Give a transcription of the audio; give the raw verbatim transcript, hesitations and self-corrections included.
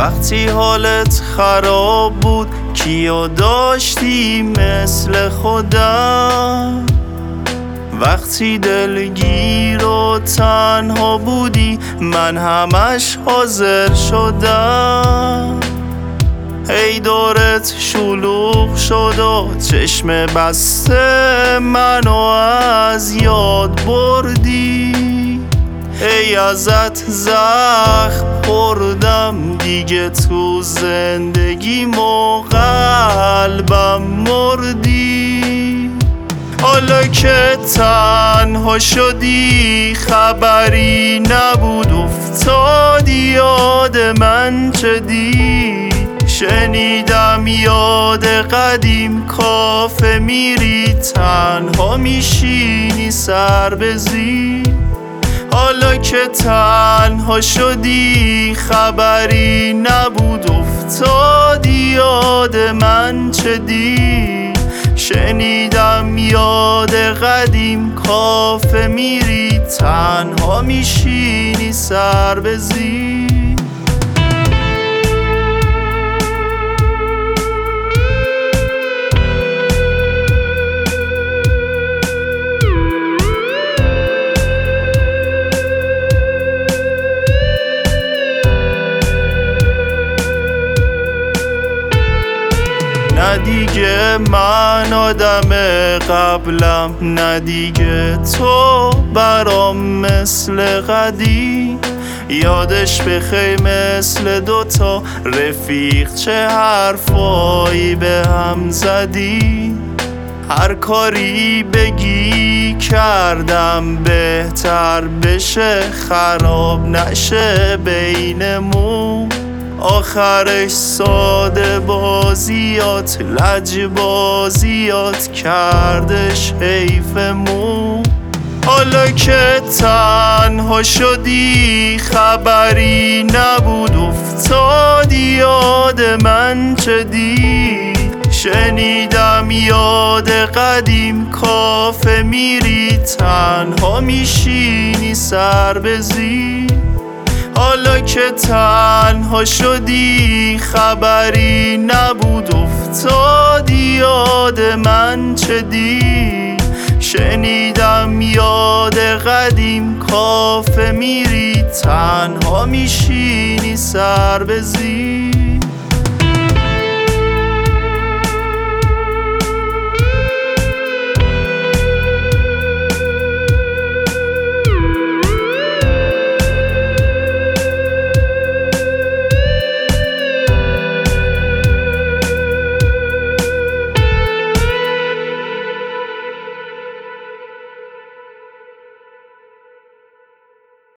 وقتی حالت خراب بود کیو داشتی مثل خودم؟ وقتی دلگیر و تنها بودی من همش حاضر شدم. ای دورت شلوغ شد و چشم بسته منو از یاد بردی. ای ازت زخم خوردم دیگه تو زندگیم و قلبم مردی. حالا که تنها شدی خبری نبود افتادی یاد من چه دی. شنیدم یاد قدیم کافه میری تنها میشینی سر بزی. حالا که تنها شدی خبری نبود افتادی یاد من چه دی. شنیدم یاد قدیم کافه میری تنها میشینی سر بزی. نه دیگه من آدم قبلم، نه دیگه تو برام مثل قدیم. یادش بخیر مثل دوتا رفیق چه حرفایی به هم زدی. هر کاری بگی کردم بهتر بشه خراب نشه بینمون. آخرش ساده بازیات لج بازیات کردش حیفمون. حالا که تنها شدی خبری نبود افتادی یاد من چه دی. شنیدم یاد قدیم کافه میری تنها میشینی سر بزی. حالا که تنها شدی خبری نبود افتادی یاد من چه دی. شنیدم یاد قدیم کافه میری تنها میشینی سر بزی.